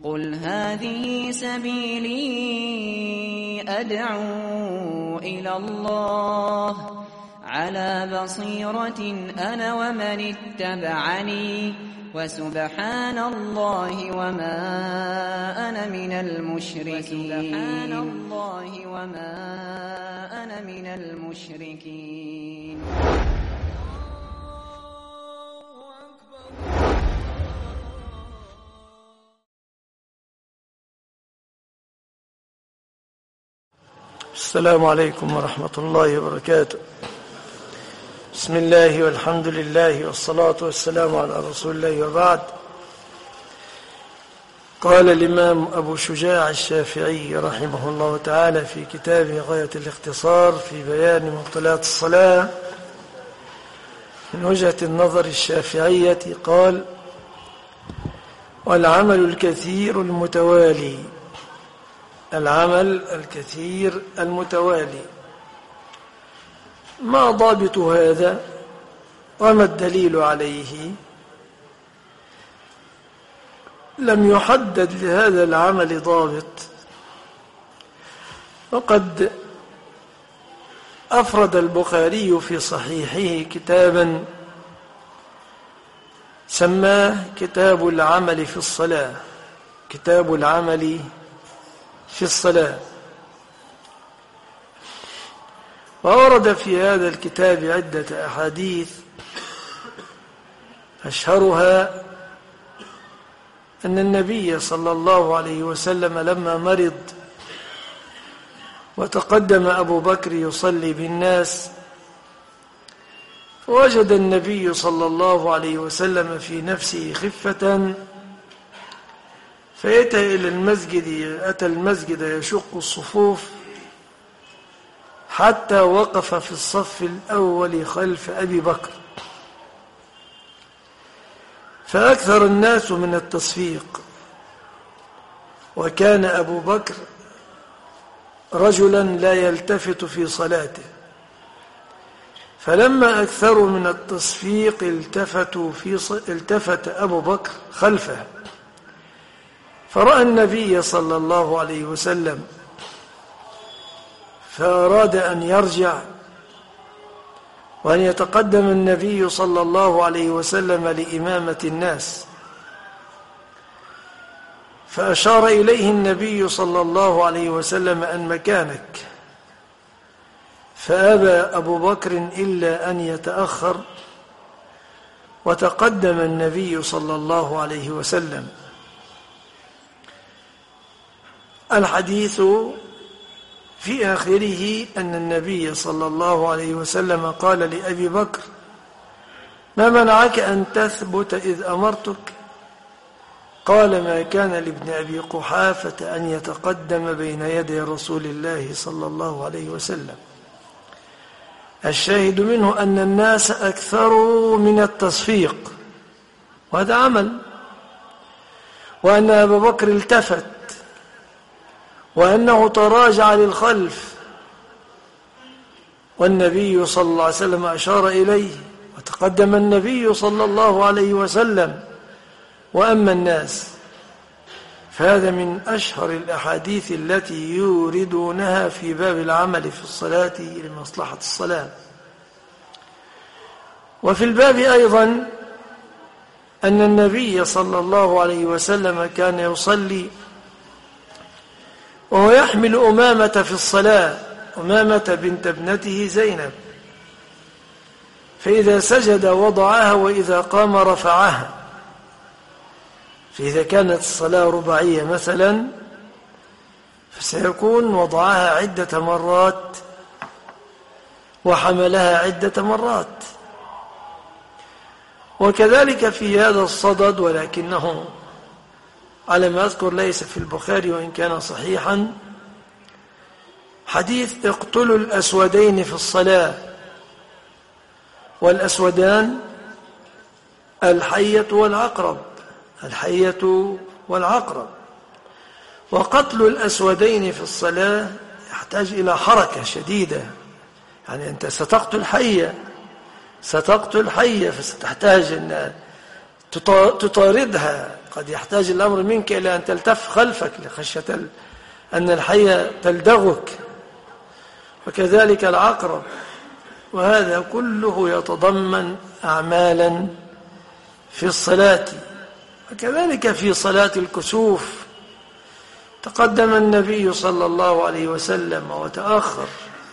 قل هذه سبيلي أدعو إلى الله على بصيرة أنا ومن اتبعني وسبحان الله وما أنا من المشركين. السلام عليكم ورحمة الله وبركاته. بسم الله والحمد لله والصلاة والسلام على رسول الله وبعد. قال الإمام أبو شجاع الشافعي رحمه الله تعالى في كتابه غاية الاختصار في بيان مبطلات الصلاة من وجهة النظر الشافعية، قال: والعمل الكثير المتوالي. العمل الكثير المتوالي، ما ضابط هذا وما الدليل عليه؟ لم يحدد لهذا العمل ضابط، وقد أفرد البخاري في صحيحه كتابا سماه كتاب العمل في الصلاة، كتاب العمل في الصلاة. وورد في هذا الكتاب عدة أحاديث، أشهرها أن النبي صلى الله عليه وسلم لما مرض وتقدم أبو بكر يصلي بالناس، فوجد النبي صلى الله عليه وسلم في نفسه خفة، فأتى المسجد يشق الصفوف حتى وقف في الصف الأول خلف أبي بكر، فأكثر الناس من التصفيق، وكان أبو بكر رجلا لا يلتفت في صلاته، فلما أكثروا من التصفيق التفت أبو بكر خلفه، فرأى النبي صلى الله عليه وسلم، فأراد أن يرجع وأن يتقدم النبي صلى الله عليه وسلم لإمامة الناس، فأشار إليه النبي صلى الله عليه وسلم أن مكانك، فأبى أبو بكر إلا أن يتأخر، وتقدم النبي صلى الله عليه وسلم. الحديث في آخره أن النبي صلى الله عليه وسلم قال لأبي بكر: ما منعك أن تثبت إذ أمرتك؟ قال: ما كان لابن أبي قحافة أن يتقدم بين يدي رسول الله صلى الله عليه وسلم. الشاهد منه أن الناس أكثروا من التصفيق، وهذا عمل، وأن أبا بكر التفت، وأنه تراجع للخلف، والنبي صلى الله عليه وسلم أشار إليه، وتقدم النبي صلى الله عليه وسلم، وأما الناس. فهذا من أشهر الأحاديث التي يوردونها في باب العمل في الصلاة لمصلحة الصلاة. وفي الباب أيضا أن النبي صلى الله عليه وسلم كان يصلي وهو يحمل أمامة في الصلاة، أمامة بنت ابنته زينب، فإذا سجد وضعها وإذا قام رفعها. فإذا كانت الصلاة رباعية مثلا فسيكون وضعها عدة مرات وحملها عدة مرات. وكذلك في هذا الصدد، ولكنه على ما أذكر ليس في البخاري وإن كان صحيحا، حديث: اقتلوا الأسودين في الصلاة. والأسودان الحية والعقرب، الحية والعقرب. وقتل الأسودين في الصلاة يحتاج إلى حركة شديدة، يعني أنت ستقتل حية فستحتاج أن تطاردها قد يحتاج الأمر منك إلى أن تلتف خلفك لخشية أن الحية تلدغك، وكذلك العقرب. وهذا كله يتضمن أعمالا في الصلاة. وكذلك في صلاة الكسوف تقدم النبي صلى الله عليه وسلم وتأخر،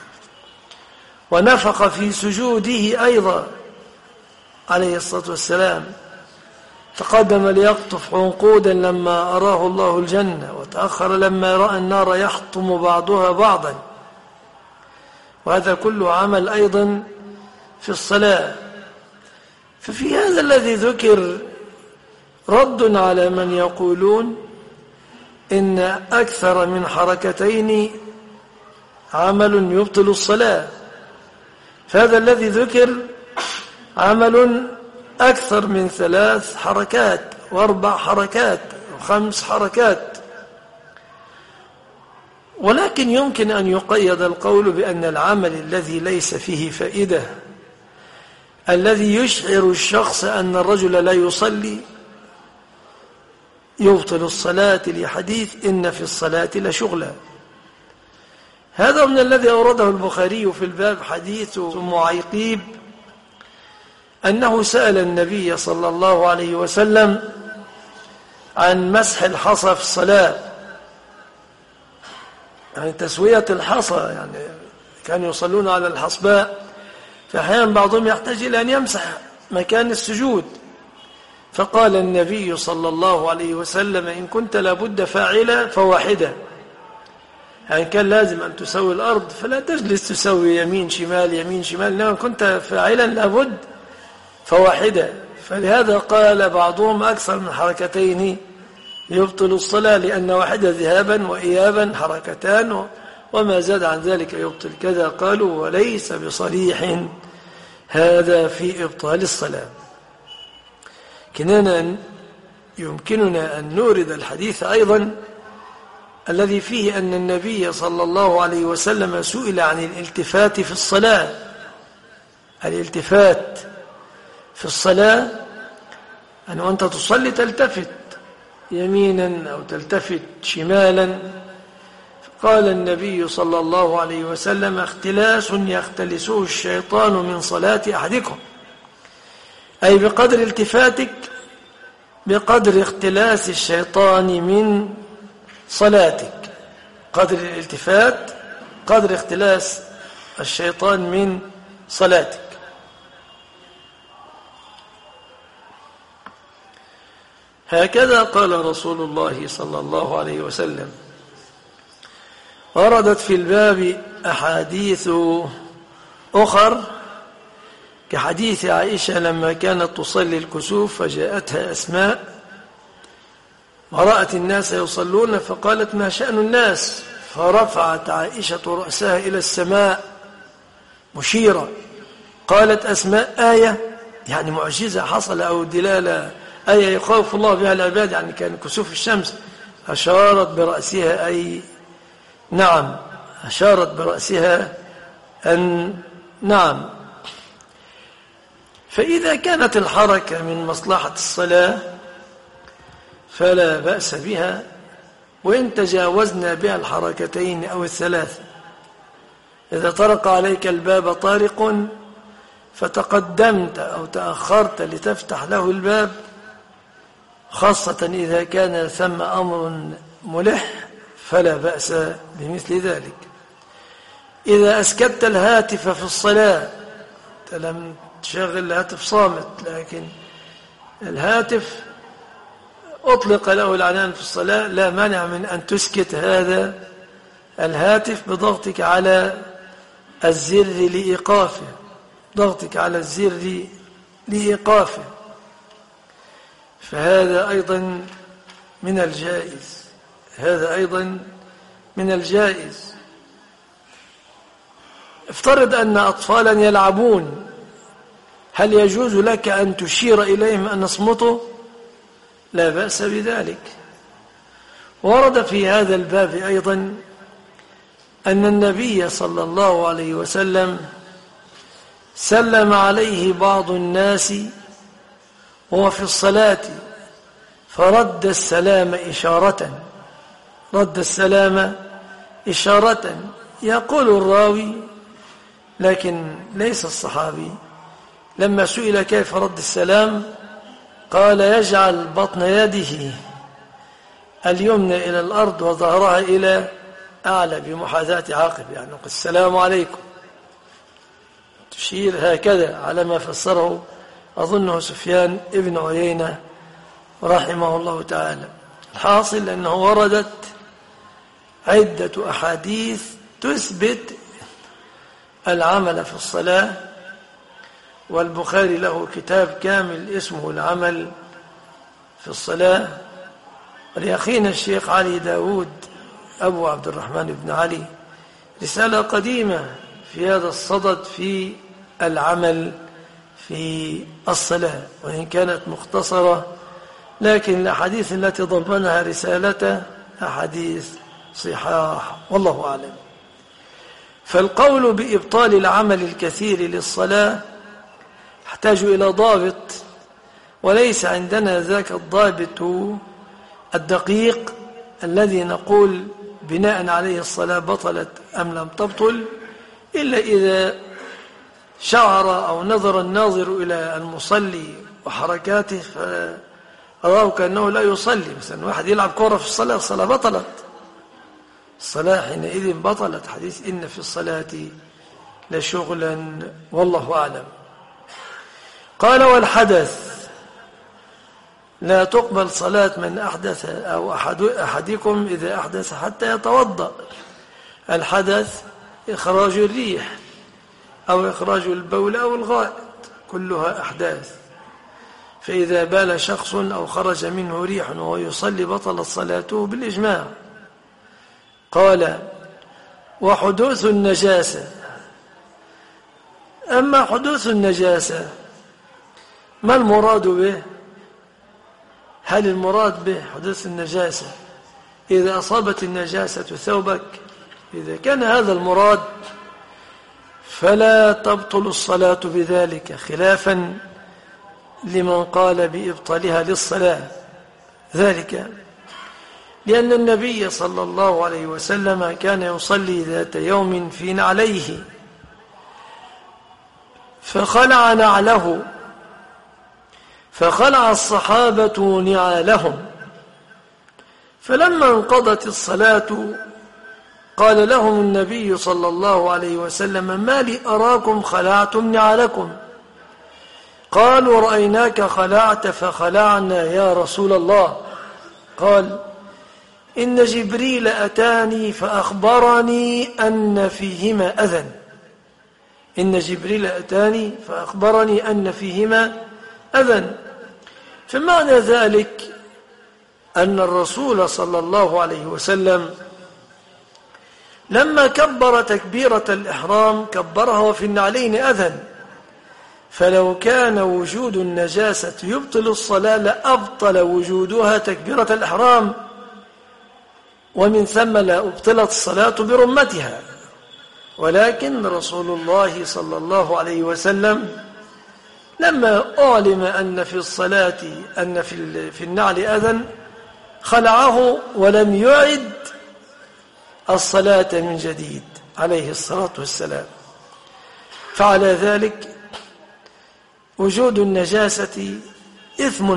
ونفخ في سجوده أيضا عليه الصلاة والسلام. تقدم ليقطف عنقودا لما أراه الله الجنة، وتأخر لما رأى النار يحطم بعضها بعضا. وهذا كله عمل أيضا في الصلاة. ففي هذا الذي ذكر رد على من يقولون إن أكثر من حركتين عمل يبطل الصلاة. فهذا الذي ذكر عمل أكثر من 3 حركات و4 حركات و5 حركات. ولكن يمكن أن يقيد القول بأن العمل الذي ليس فيه فائدة، الذي يشعر الشخص أن الرجل لا يصلي، يبطل الصلاة، لحديث إن في الصلاة لشغلا. هذا من الذي أورده البخاري في الباب حديث أم عيقيب أنه سأل النبي صلى الله عليه وسلم عن مسح الحصى في الصلاة، يعني تسوية الحصى، يعني كانوا يصلون على الحصباء، فأحيانا بعضهم يحتاج إلى أن يمسح مكان السجود. فقال النبي صلى الله عليه وسلم إن كنت لابد فاعلا فواحدة، يعني كان لازم أن تسوي الأرض فلا تجلس تسوي يمين شمال يمين شمال، إنما كنت فاعلا لابد فواحدة. فلهذا قال بعضهم أكثر من حركتين يبطل الصلاة، لأن واحدة ذهابا وإيابا حركتان، وما زاد عن ذلك يبطل كذا. قالوا وليس بصريح هذا في إبطال الصلاة. يمكننا أن نورد الحديث أيضا الذي فيه أن النبي صلى الله عليه وسلم سئل عن الالتفات في الصلاة. الالتفات في الصلاة أن أنت تصلي تلتفت يمينا أو تلتفت شمالا. قال النبي صلى الله عليه وسلم اختلاس يختلسه الشيطان من صلاة أحدكم، أي بقدر التفاتك بقدر اختلاس الشيطان من صلاتك. قدر الالتفات قدر اختلاس الشيطان من صلاتك. هكذا قال رسول الله صلى الله عليه وسلم. وردت في الباب أحاديث أخر كحديث عائشة لما كانت تصلي الكسوف فجاءتها أسماء ورأت الناس يصلون فقالت ما شأن الناس؟ فرفعت عائشة رأسها إلى السماء مشيرة. قالت أسماء آية، يعني معجزة حصل أو دلالة، آية يخاف الله بها العباد، يعني كان كسوف الشمس. أشارت برأسها أي نعم، أشارت برأسها أن نعم. فإذا كانت الحركة من مصلحة الصلاة فلا بأس بها، وإن تجاوزنا بها الحركتين أو الثلاثة. إذا طرق عليك الباب طارق فتقدمت أو تأخرت لتفتح له الباب، خاصة إذا كان ثم أمر ملح، فلا بأس بمثل ذلك. إذا أسكت الهاتف في الصلاة، لم تشغل الهاتف صامت، لكن الهاتف أطلق له العنان في الصلاة، لا مانع من أن تسكت هذا الهاتف بضغطك على الزر لإيقافه، ضغطك على الزر لإيقافه، فهذا أيضا من الجائز. هذا أيضا من الجائز. افترض أن أطفالا يلعبون، هل يجوز لك أن تشير إليهم أن يصمتوا؟ لا بأس بذلك. ورد في هذا الباب أيضا أن النبي صلى الله عليه وسلم سلم عليه بعض الناس وهو في الصلاة، فرد السلام إشارة، رد السلام إشارة. يقول الراوي لكن ليس الصحابي، لما سئل كيف رد السلام قال يجعل بطن يده اليمنى إلى الأرض وظهرها إلى أعلى بمحاذاة عقب، يعني السلام عليكم، تشير هكذا على ما فسره أظنه سفيان ابن عيينة رحمه الله تعالى. الحاصل أنه وردت عدة أحاديث تثبت العمل في الصلاة، والبخاري له كتاب كامل اسمه العمل في الصلاة، ولأخينا الشيخ علي داود أبو عبد الرحمن بن علي رسالة قديمة في هذا الصدد في العمل في الصلاة، وإن كانت مختصرة لكن الأحاديث التي ضمنها رسالته أحاديث صحاح والله أعلم. فالقول بإبطال العمل الكثير للصلاة يحتاج إلى ضابط، وليس عندنا ذاك الضابط الدقيق الذي نقول بناء عليه الصلاة بطلت أم لم تبطل، إلا إذا شعر أو نظر الناظر إلى المصلي وحركاته فرأوا كأنه لا يصلي. مثلا واحد يلعب كرة في الصلاة، الصلاة بطلت، الصلاة حينئذ بطلت. حديث إن في الصلاة لشغلا والله أعلم. قال والحدث لا تقبل صلاة من أحدث أو أحدكم إذا أحدث حتى يتوضأ. الحدث إخراج الريح أو إخراج البول أو الغائط، كلها أحداث. فإذا بال شخص أو خرج منه ريح وهو يصلي بطلت صلاته بالإجماع. قال وحدوث النجاسة. أما حدوث النجاسة ما المراد به؟ هل المراد به حدوث النجاسة إذا أصابت النجاسة ثوبك؟ إذا كان هذا المراد فلا تبطل الصلاة بذلك، خلافا لمن قال بإبطالها للصلاة. ذلك لأن النبي صلى الله عليه وسلم كان يصلي ذات يوم في نعليه فخلع نعله، فخلع الصحابة نعالهم، فلما انقضت الصلاة قال لهم النبي صلى الله عليه وسلم ما لي أراكم خلعتم نعالكم؟ قالوا رأيناك خلعت فخلعنا يا رسول الله. قال إن جبريل أتاني فأخبرني أن فيهما أذى. إن جبريل أتاني فأخبرني أن فيهما أذى. فمعنى ذلك أن الرسول صلى الله عليه وسلم لما كبر تكبيرة الإحرام كبرها وفي النعلين أذى، فلو كان وجود النجاسة يبطل الصلاة لأبطل وجودها تكبيرة الإحرام، ومن ثم لا أبطلت الصلاة برمتها. ولكن رسول الله صلى الله عليه وسلم لما أعلم أن في الصلاة أن في النعل أذى خلعه ولم يعد الصلاة من جديد عليه الصلاة والسلام. فعلى ذلك وجود النجاسة إثم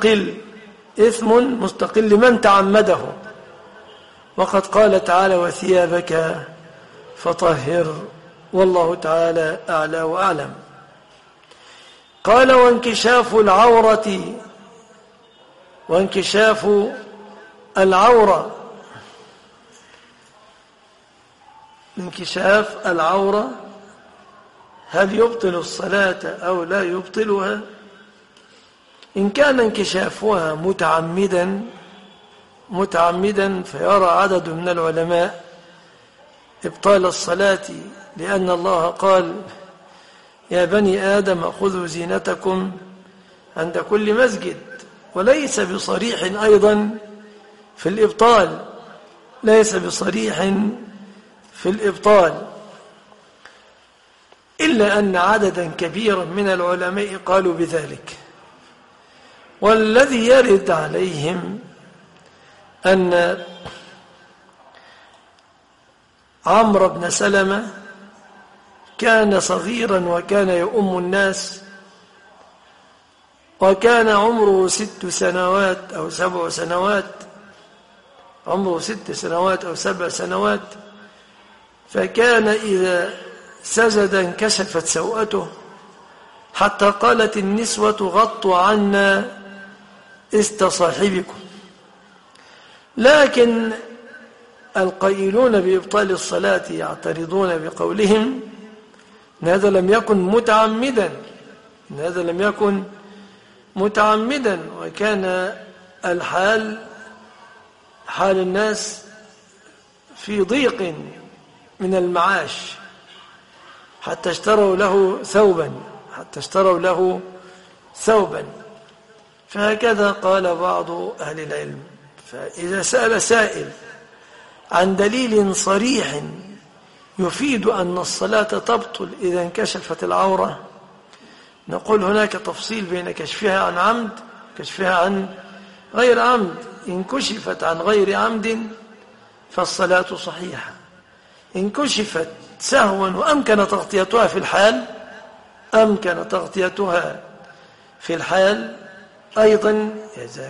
مستقل لمن تعمده، وقد قال تعالى وثيابك فطهر، والله تعالى أعلى وأعلم. قال وانكشاف العورة انكشاف العورة هل يبطل الصلاة أو لا يبطلها؟ إن كان انكشافها متعمدا فيرى عدد من العلماء إبطال الصلاة، لأن الله قال يا بني آدم خذوا زينتكم عند كل مسجد، وليس بصريح أيضا في الإبطال، ليس بصريح في الإبطال، إلا أن عددا كبيرا من العلماء قالوا بذلك. والذي يرد عليهم أن عمرو بن سلمة كان صغيرا وكان يؤم الناس، وكان عمره 6 سنوات أو 7 سنوات، عمره 6 سنوات أو 7 سنوات، فكان إذا سجد انكشفت سوءته، حتى قالت النسوة غطوا عنا است صاحبكم. لكن القائلون بإبطال الصلاة يعترضون بقولهم إن هذا لم يكن متعمدا، إن هذا لم يكن متعمدا، وكان الحال حال الناس في ضيق من المعاش حتى اشتروا له ثوبا، فهكذا قال بعض أهل العلم. فإذا سأل سائل عن دليل صريح يفيد أن الصلاة تبطل إذا انكشفت العورة، نقول هناك تفصيل بين كشفها عن عمد وكشفها عن غير عمد. إن كشفت عن غير عمد فالصلاة صحيحة، إن كشفت سهوا وأمكن تغطيتها في الحال أيضا، إذا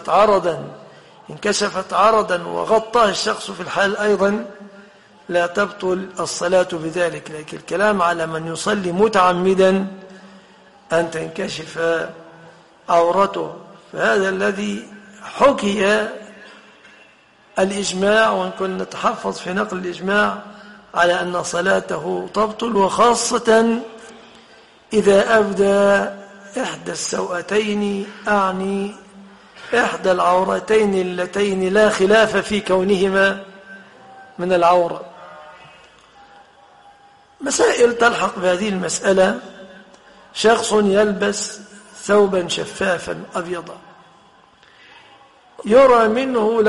انكشفت عرضا وغطاها الشخص في الحال أيضا لا تبطل الصلاة بذلك. لكن الكلام على من يصلي متعمدا أن تنكشف عورته، فهذا الذي حكي الإجماع، وإن كنا نتحفظ في نقل الإجماع على أن صلاته تبطل، وخاصة إذا أبدى إحدى السوءتين، أعني إحدى العورتين اللتين لا خلاف في كونهما من العورة. مسائل تلحق بهذه المسألة: شخص يلبس ثوبا شفافا أبيضا يرى منه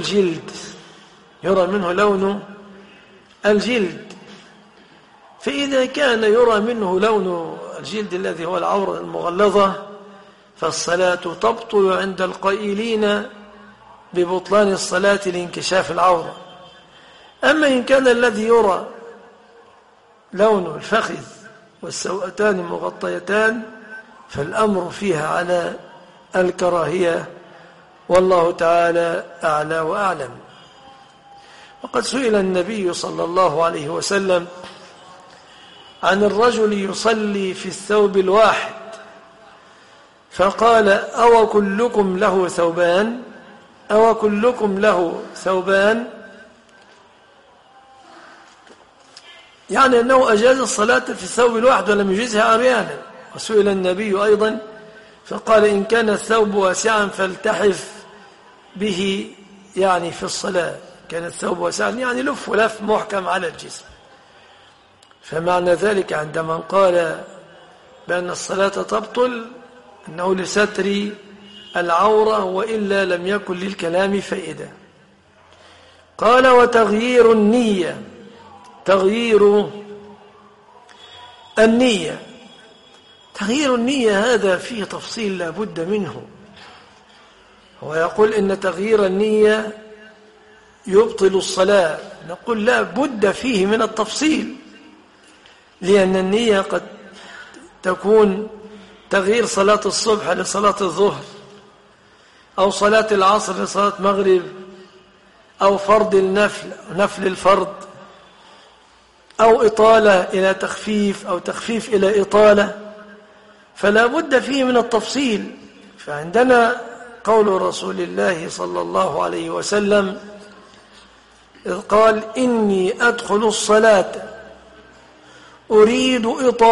لون الجلد، فإذا كان يرى منه لون الجلد الذي هو العورة المغلظة فالصلاة تبطل عند القائلين ببطلان الصلاة لانكشاف العورة. أما إن كان الذي يرى لون الفخذ والسوءتان مغطيتان فالأمر فيها على الكراهية، والله تعالى أعلى وأعلم. وقد سئل النبي صلى الله عليه وسلم عن الرجل يصلي في الثوب الواحد، فقال: أو كلكم له ثوبان، يعني أنه أجاز الصلاة في الثوب الواحد ولم يجزها عريانا. وسئل النبي أيضا فقال: إن كان الثوب واسعا فالتحف به، يعني في الصلاة كان الثوب واسعا يعني لف محكم على الجسم. فمعنى ذلك عندما قال بأن الصلاة تبطل أنه لستر العورة، وإلا لم يكن للكلام فائدة. قال: وتغيير النية، تغيير النية هذا فيه تفصيل لا بد منه. هو يقول إن تغيير النية يبطل الصلاة، نقول لا بد فيه من التفصيل، لأن النية قد تكون تغيير صلاة الصبح لصلاة الظهر، أو صلاة العصر لصلاة مغرب، أو فرض نفل الفرض، أو إطالة إلى تخفيف، أو تخفيف إلى إطالة، فلا بد فيه من التفصيل. فعندنا قول رسول الله صلى الله عليه وسلم إذ قال: إني أدخل الصلاة أريد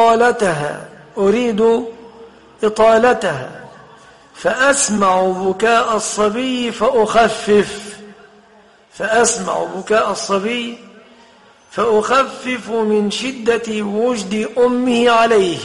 إطالتها فأسمع بكاء الصبي فأخفف من شدة وجد أمه عليه.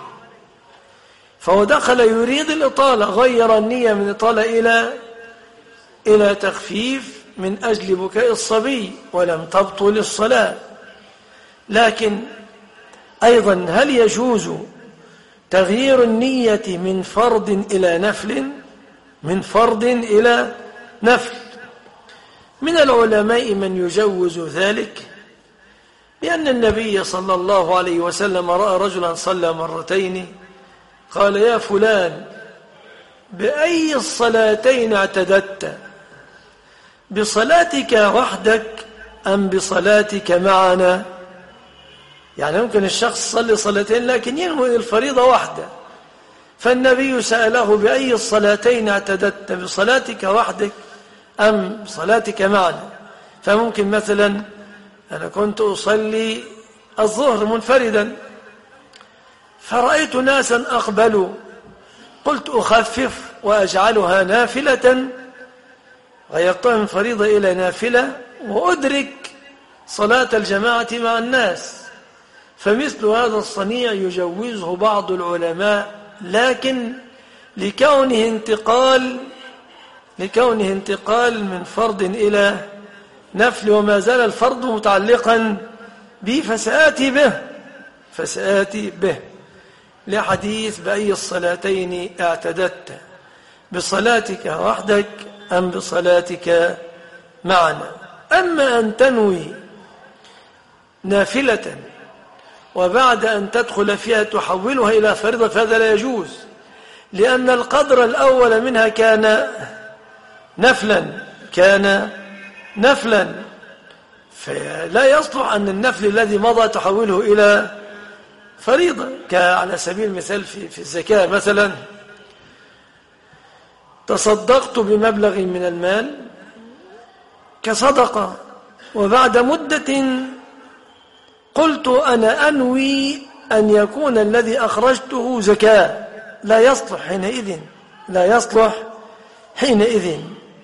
فهو دخل يريد الإطالة، غير النية من إطالة إلى تخفيف من أجل بكاء الصبي، ولم تبطل الصلاة. لكن أيضا هل يجوز تغيير النية من فرض إلى نفل؟ من فرض إلى نفل. من العلماء من يجوز ذلك، لأن النبي صلى الله عليه وسلم رأى رجلا صلى مرتين قال: يا فلان، بأي الصلاتين اعتددت؟ بصلاتك وحدك أم بصلاتك معنا؟ يعني ممكن الشخص يصلي صلاتين لكن ينوي الفريضة واحدة، فالنبي سأله: بأي الصلاتين اعتددت؟ بصلاتك وحدك أم بصلاتك معنا؟ فممكن مثلا أنا كنت أصلي الظهر منفردا فرأيت ناسا أقبلوا، قلت أخفف وأجعلها نافلة، غيرتها من فريضة إلى نافلة وأدرك صلاة الجماعة مع الناس. فمثل هذا الصنيع يجوزه بعض العلماء، لكن لكونه انتقال من فرض إلى نفل، وما زال الفرض متعلقا به، فسآتي به لحديث: بأي الصلاتين اعتددت؟ بصلاتك وحدك أم بصلاتك معنا؟ أما أن تنوي نافلة وبعد أن تدخل فيها تحولها إلى فريضة فهذا لا يجوز، لأن القدر الأول منها كان نفلا، فلا يصلح أن النفل الذي مضى تحوله إلى فريضة. على سبيل المثال في الزكاة مثلا، تصدقت بمبلغ من المال كصدقة، وبعد مدة قلت أنا أنوي أن يكون الذي أخرجته زكاة، لا يصلح حينئذ.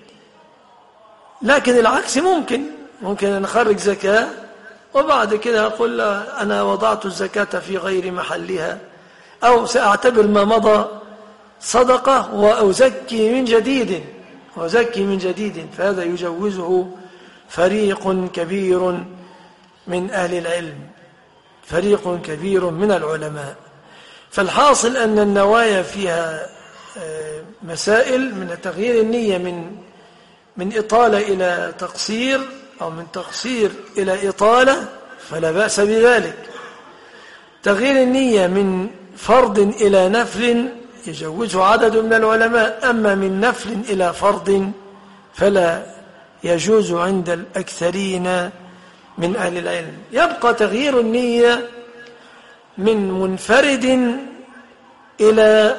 لكن العكس ممكن أن أخرج زكاة وبعد كده أقول أنا وضعت الزكاة في غير محلها، أو سأعتبر ما مضى صدقة وأزكي من جديد، فهذا يجوزه فريق كبير من أهل العلم، فريق كبير من العلماء. فالحاصل أن النوايا فيها مسائل، من تغيير النية من إطالة إلى تقصير، أو من تقصير إلى إطالة، فلا بأس بذلك. تغيير النية من فرض إلى نفل يجوزه عدد من العلماء، أما من نفل إلى فرض فلا يجوز عند الأكثرين من أهل العلم. يبقى تغيير النية من منفرد إلى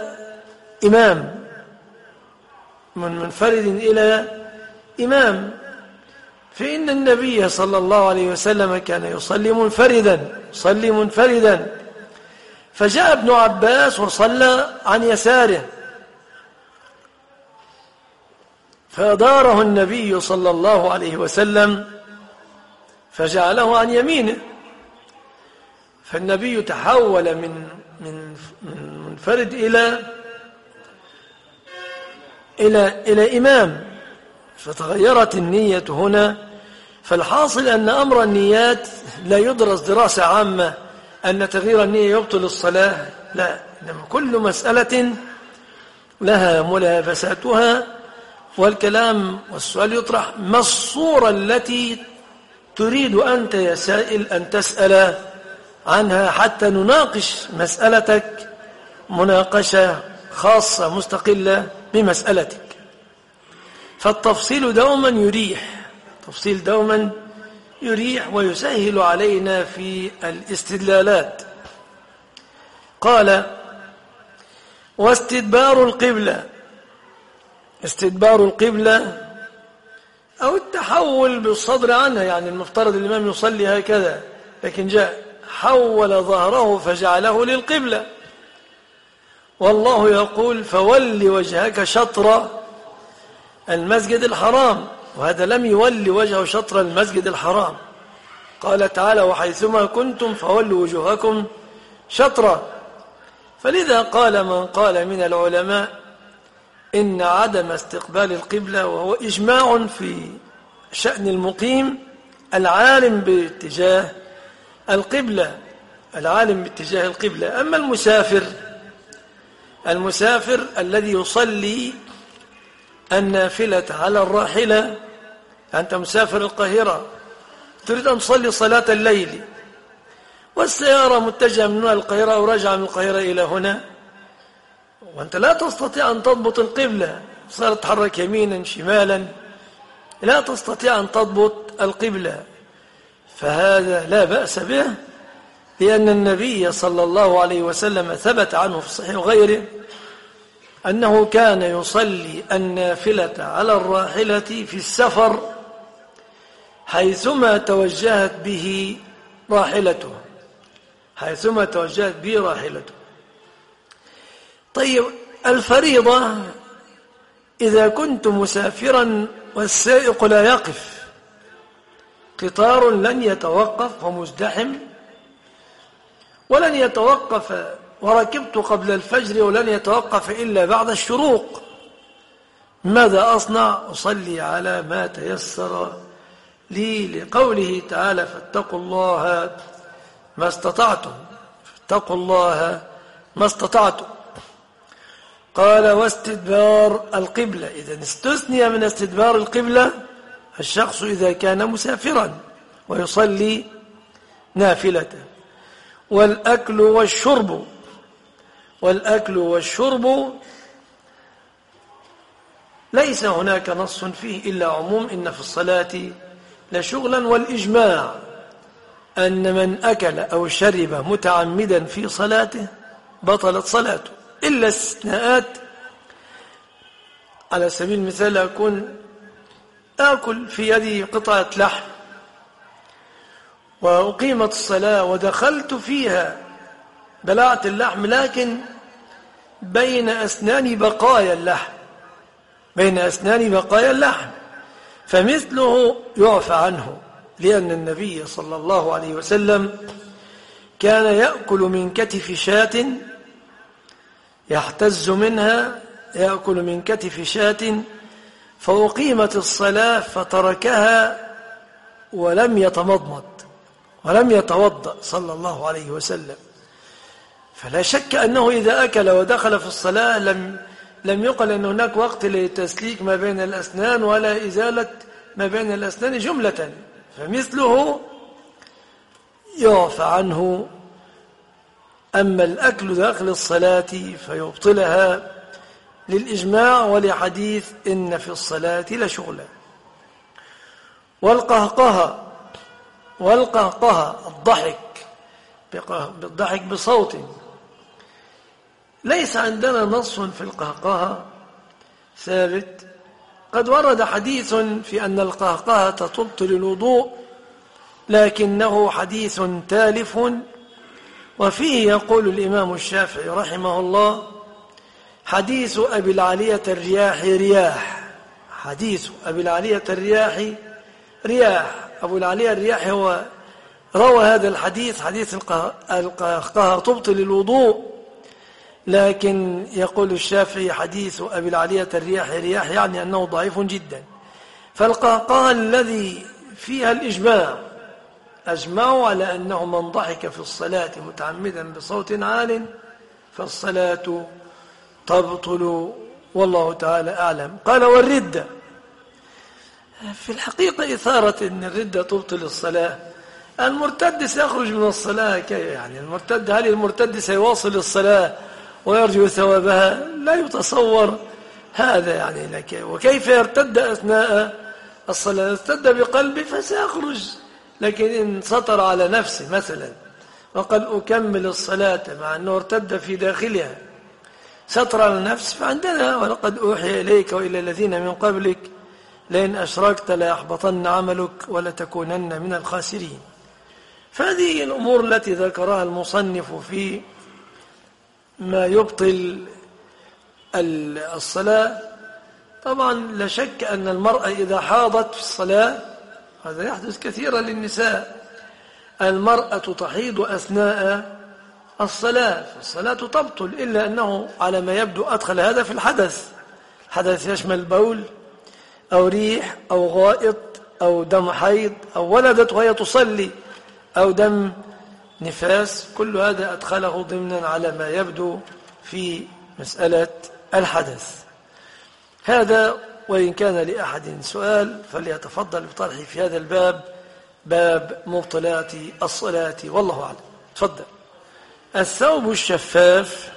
إمام، فإن النبي صلى الله عليه وسلم كان يصلي منفردا، فجاء ابن عباس وصلى عن يساره، فأداره النبي صلى الله عليه وسلم فجعله عن يمينه، فالنبي تحول من منفرد إلى إمام، فتغيرت النية هنا. فالحاصل أن أمر النيات لا يدرس دراسة عامة أن تغيير النية يبطل الصلاة، لا، إنما كل مسألة لها ملابساتها، والكلام والسؤال يطرح: ما الصورة التي تريد أنت يا سائل أن تسأل عنها حتى نناقش مسألتك مناقشة خاصة مستقلة بمسألتك. فالتفصيل دوما يريح ويسهل علينا في الاستدلالات. قال: واستدبار القبلة أو التحول بالصدر عنها، يعني المفترض الإمام يصلي هكذا، لكن جاء حول ظهره فجعله للقبلة، والله يقول: فول وجهك شطر المسجد الحرام، وهذا لم يول وجهه شطر المسجد الحرام. قال تعالى: وحيثما كنتم فولوا وجوهكم شطرا. فلذا قال من قال من العلماء إن عدم استقبال القبلة، وهو إجماع في شأن المقيم العالم باتجاه القبلة، أما المسافر الذي يصلي النافلة على الراحلة، أنت مسافر القاهرة تريد أن تصلي صلاة الليل والسيارة متجهة من هنا القاهرة أو راجعة من القاهرة إلى هنا، وأنت لا تستطيع أن تضبط القبلة، صارت تتحرك يمينا شمالا، لا تستطيع أن تضبط القبلة، فهذا لا بأس به، لأن النبي صلى الله عليه وسلم ثبت عنه في الصحيح وغيره أنه كان يصلي النافلة على الراحلة في السفر حيثما توجهت به راحلته، حيثما توجهت به راحلته. طيب الفريضة إذا كنت مسافرا والسائق لا يقف، قطار لن يتوقف ومزدحم ولن يتوقف، وركبت قبل الفجر ولن يتوقف إلا بعد الشروق، ماذا أصنع؟ أصلي على ما تيسر لي، لقوله تعالى فاتقوا الله ما استطعتم، فاتقوا الله ما استطعتم. قال واستدبار القبلة، إذن استثني من استدبار القبلة الشخص إذا كان مسافرا ويصلي نافلة. والأكل والشرب، والأكل والشرب ليس هناك نص فيه إلا عموم إن في الصلاة لشغلا، والإجماع أن من أكل أو شرب متعمدا في صلاته بطلت صلاته، إلا استثناءات. على سبيل المثال أكون آكل في يدي قطعة لحم وأقيمت الصلاة ودخلت فيها بلعت اللحم، لكن بين أسناني بقايا اللحم، بين أسناني بقايا اللحم، فمثله يعفى عنه، لأن النبي صلى الله عليه وسلم كان يأكل من كتف شاة يحتز منها، يأكل من كتف شاة فأقيمت الصلاة فتركها ولم يتمضمض ولم يتوضأ صلى الله عليه وسلم. فلا شك أنه إذا أكل ودخل في الصلاة لم يقل أن هناك وقت لتسليك ما بين الأسنان ولا إزالة ما بين الأسنان جملة، فمثله يعفى عنه. أما الأكل داخل الصلاة فيبطلها للإجماع ولحديث إن في الصلاة لشغلا. والقهقه الضحك بالضحك بصوت، ليس عندنا نص في القهقه ثابت. قد ورد حديث في أن القهقه تبطل الوضوء، لكنه حديث تالف، وفيه يقول الإمام الشافعي رحمه الله حديث أبي العالية الرياح رياح، حديث أبي العالية الرياح رياح. أبو العالية الرياح هو روى هذا الحديث، حديث القهقه تبطل الوضوء، لكن يقول الشافعي حديث أبي العالية الرياح رياح، يعني أنه ضعيف جدا. فالقهقه الذي فيها الإجماع أجمعوا على أنه من ضحك في الصلاة متعمدا بصوت عال فالصلاة تبطل، والله تعالى أعلم. قال والردة، في الحقيقة إثارة أن الردة تبطل الصلاة، المرتد سيخرج من الصلاة كيف يعني؟ المرتد، هل المرتد سيواصل الصلاة ويرجو ثوابها؟ لا يتصور هذا يعني لك. وكيف يرتد أثناء الصلاة؟ ارتد بقلبه فسيخرج، لكن إن سطر على نفسه مثلا وقال أكمل الصلاة مع أنه ارتد في داخلها سطر على النفس، فعندنا ولقد أوحي إليك وإلى الذين من قبلك لئن أشركت ليحبطن عملك ولتكونن من الخاسرين. فهذه الأمور التي ذكرها المصنف في ما يبطل الصلاة. طبعا لا شك أن المرأة إذا حاضت في الصلاة، هذا يحدث كثيرا للنساء، المرأة تحيض أثناء الصلاة فالصلاة تبطل، إلا أنه على ما يبدو أدخل هذا في الحدث. الحدث يشمل بول أو ريح أو غائط أو دم حيض أو ولدت وهي تصلي أو دم نفاس، كل هذا أدخله ضمنا على ما يبدو في مسألة الحدث. هذا وإن كان لأحد سؤال فليتفضل بطرحه في هذا الباب، باب مبطلات الصلاة، والله أعلم. تفضل. الثوب الشفاف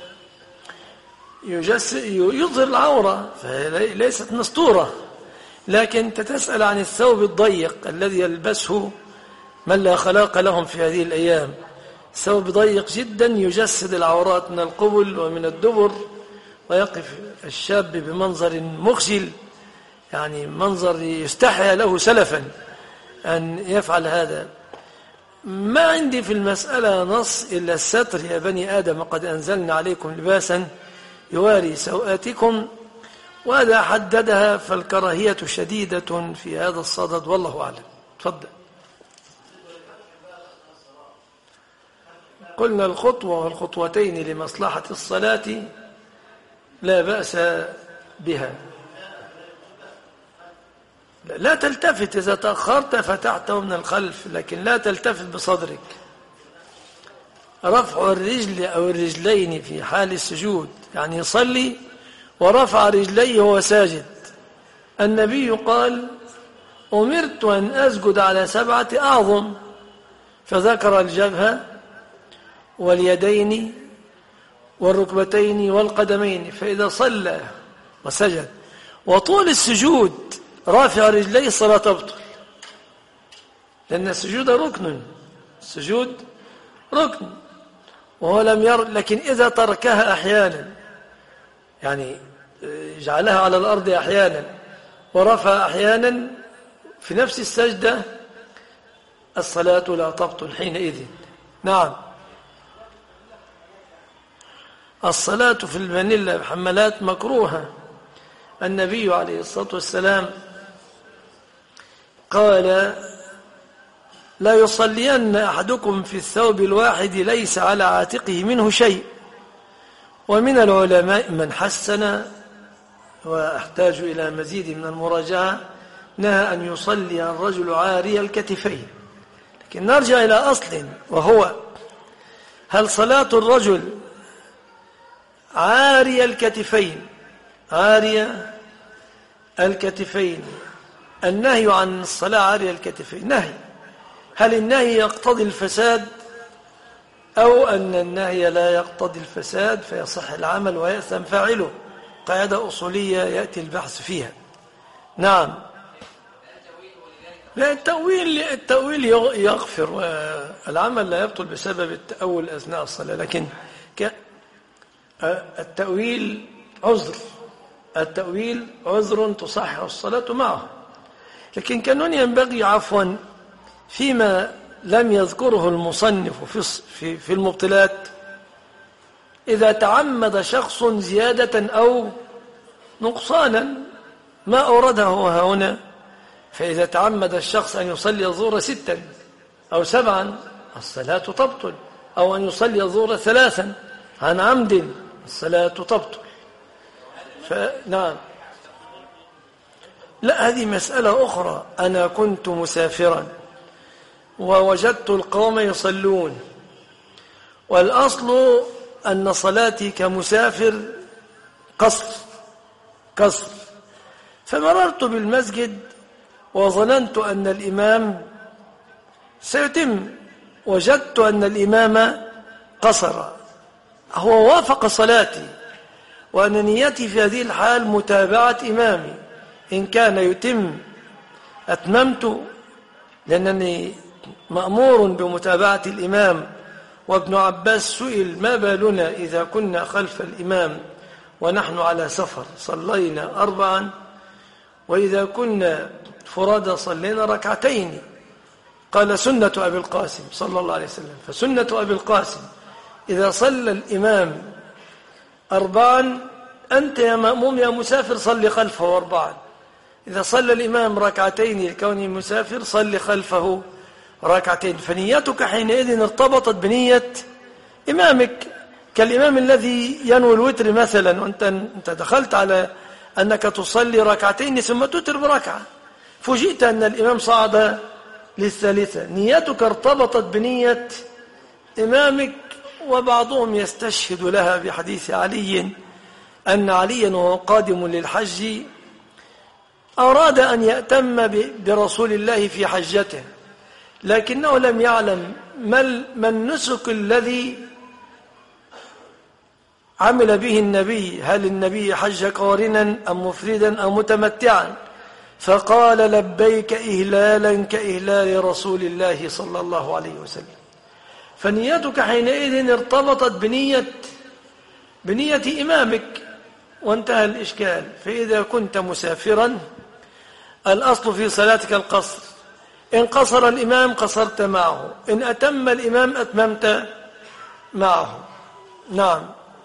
يظهر العورة فهي ليست مستورة، لكن أنت تسأل عن الثوب الضيق الذي يلبسه من لا خلاق لهم في هذه الأيام. ثوب ضيق جدا يجسد العورات من القبل ومن الدبر، ويقف الشاب بمنظر مخجل، يعني منظر يستحيا له سلفا أن يفعل هذا. ما عندي في المسألة نص إلا الستر، يا بني آدم قد أنزلنا عليكم لباسا يواري سوآتكم، وهذا حددها، فالكراهية شديدة في هذا الصدد، والله أعلم. تفضل. قلنا الخطوة والخطوتين لمصلحة الصلاة لا بأس بها. لا تلتفت، إذا تأخرت فتحته من الخلف، لكن لا تلتفت بصدرك. رفع الرجل أو الرجلين في حال السجود، يعني يصلي ورفع رجليه وهو ساجد. النبي قال: أمرت أن أسجد على 7 أعظم، فذكر الجبهة واليدين والركبتين والقدمين. فإذا صلى وسجد وطول السجود رافع رجليه الصلاة تبطل، لأن السجود ركن، السجود ركن وهو لم لكن إذا تركها أحيانا، يعني جعلها على الأرض أحيانا ورفع أحيانا في نفس السجدة، الصلاة لا تبطل حينئذ. نعم. الصلاة في الفانيلا بحمالات مكروهة. النبي عليه الصلاة والسلام قال: لا يصلين أحدكم في الثوب الواحد ليس على عاتقه منه شيء. ومن العلماء من حسن، وأحتاج إلى مزيد من المراجعة، نهى أن يصلي الرجل عاري الكتفين. لكن نرجع إلى أصل، وهو: هل صلاة الرجل عاري الكتفين؟ عاري الكتفين، النهي عن الصلاة عاري الكتفين نهي. هل النهي يقتضي الفساد، أو أن النهي لا يقتضي الفساد فيصح العمل ويأثم فاعله؟ قاعدة أصولية يأتي البحث فيها. نعم. لا، التأويل يغفر، والعمل لا يبطل بسبب التأول أثناء الصلاة، لكن التأويل عذر، التأويل عذر تصحح الصلاة معه. لكن كان ينبغي عفوا فيما لم يذكره المصنف في المبطلات، إذا تعمد شخص زيادة أو نقصانا ما أورده هنا، فإذا تعمد الشخص أن يصلي الظهر 6 أو 7 الصلاة تبطل، أو أن يصلي الظهر 3 عن عمد الصلاة تبطل. نعم. لا، هذه مسألة أخرى. أنا كنت مسافرا ووجدت القوم يصلون، والأصل أن صلاتي كمسافر قصر، فمررت بالمسجد وظننت أن الإمام سيتم، وجدت أن الإمام قصر، هو وافق صلاتي، وأن نيتي في هذه الحال متابعة إمامي. إن كان يتم أتممت، لأنني مأمور بمتابعة الإمام. وابن عباس سئل: ما بالنا إذا كنا خلف الإمام ونحن على سفر صلينا 4، وإذا كنا فرادى صلينا 2؟ قال: سنة أبي القاسم صلى الله عليه وسلم. فسنة أبي القاسم إذا صلى الإمام 4، أنت يا مأموم يا مسافر صلي خلفه 4. إذا صلى الإمام 2 لكونه مسافر صلي خلفه 2. فنيتك حينئذ ارتبطت بنية إمامك، كالإمام الذي ينوي الوتر مثلا، وأنت دخلت على أنك تصلي 2 ثم تتر بركعة، فوجئت أن الإمام صعد للثالثة، نيتك ارتبطت بنية إمامك. وبعضهم يستشهد لها بحديث علي أن عليا وهو قادم للحج أراد أن يأتم برسول الله في حجته، لكنه لم يعلم ما النسك الذي عمل به النبي، هل النبي حج قارنا أم مفردا أم متمتعا، فقال لبيك إهلالا كإهلال رسول الله صلى الله عليه وسلم. فنيتك حينئذ ارتبطت بنية إمامك وانتهى الإشكال. فإذا كنت مسافرا الأصل في صلاتك القصر، إن قصر الإمام قصرت معه، إن أتم الإمام أتممت معه. نعم.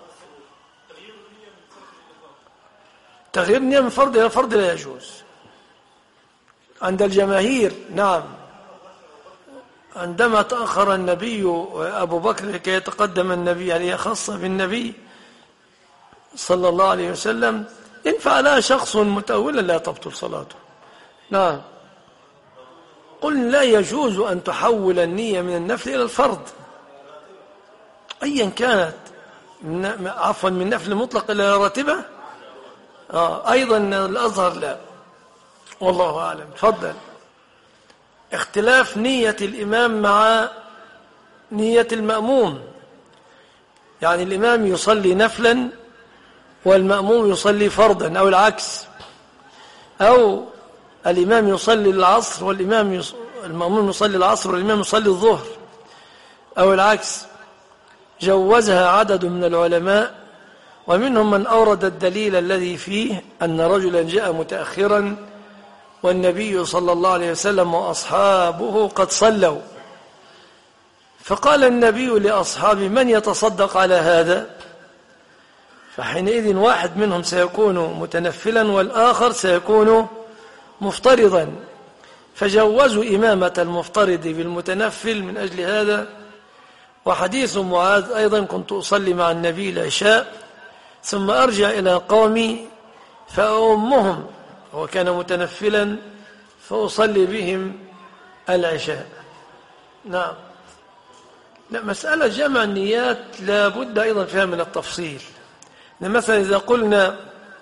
تغيير نية من فرض إلى فرض لا يجوز عند الجماهير. نعم. عندما تأخر النبي أبو بكر لكي يتقدم النبي، هل هي خاصة بالنبي صلى الله عليه وسلم؟ إن فعلها شخص متأولا لا تبطل صلاته. نعم. قل لا يجوز أن تحول النية من النفل إلى الفرض أيا كانت، عفوا من نفل مطلق إلى راتبة. أيضا الأظهر لا، والله أعلم. تفضل. اختلاف نية الإمام مع نية المأموم، يعني الإمام يصلي نفلا والمأموم يصلي فرضا، أو العكس، أو الإمام يصلي العصر المأموم يصلي العصر والإمام يصلي الظهر، أو العكس. جوزها عدد من العلماء، ومنهم من أورد الدليل الذي فيه أن رجلا جاء متأخرا والنبي صلى الله عليه وسلم وأصحابه قد صلوا، فقال النبي لأصحابه من يتصدق على هذا؟ فحينئذ واحد منهم سيكون متنفلا والآخر سيكون مفترضا، فجوزوا إمامة المفترض بالمتنفل من أجل هذا. وحديث معاذ أيضا: كنت أصلي مع النبي العشاء ثم أرجع إلى قومي فأمهم، هو كان متنفلا، فأصلي بهم العشاء. نعم. لا، مسألة جمع النيات لا بد أيضا فيها من التفصيل. مثلا إذا قلنا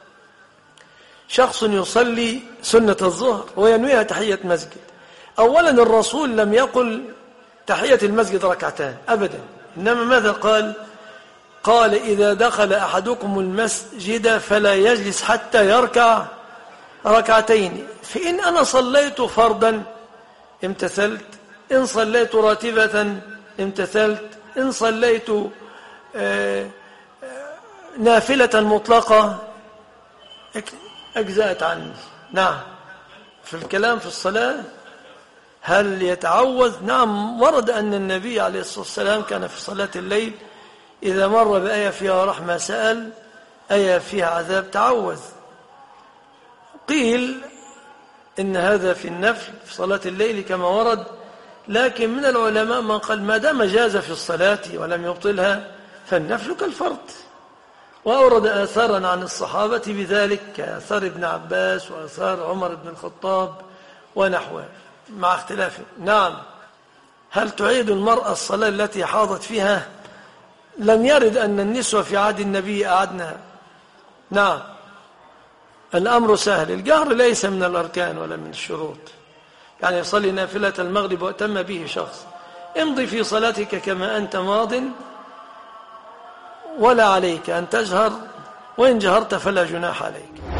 شخص يصلي سنة الظهر وينويها تحية مسجد، أولا الرسول لم يقل تحية المسجد ركعتان أبدا، إنما ماذا قال إذا دخل أحدكم المسجد فلا يجلس حتى يركع ركعتين، فإن أنا صليت فرضا امتثلت، إن صليت راتبة امتثلت، إن صليت نافلة مطلقة أجزأت عني. نعم. في الكلام في الصلاة هل يتعوذ؟ نعم، ورد أن النبي عليه الصلاة والسلام كان في صلاة الليل إذا مر بآية فيها رحمة سأل، آية فيها عذاب تعوذ. قيل إن هذا في النفل في صلاة الليل كما ورد، لكن من العلماء من قال ما دام جاز في الصلاة ولم يبطلها فالنفل كالفرض، وأورد آثارا عن الصحابة بذلك كآثار ابن عباس وآثار عمر بن الخطاب ونحوه مع اختلاف. نعم. هل تعيد المرأة الصلاة التي حاضت فيها؟ لم يرد أن النسوة في عهد النبي أعدنها. نعم. الأمر سهل، الجهر ليس من الأركان ولا من الشروط، يعني يصلي نافلة المغرب وأتم به شخص، امضي في صلاتك كما أنت ماض ولا عليك أن تجهر، وإن جهرت فلا جناح عليك.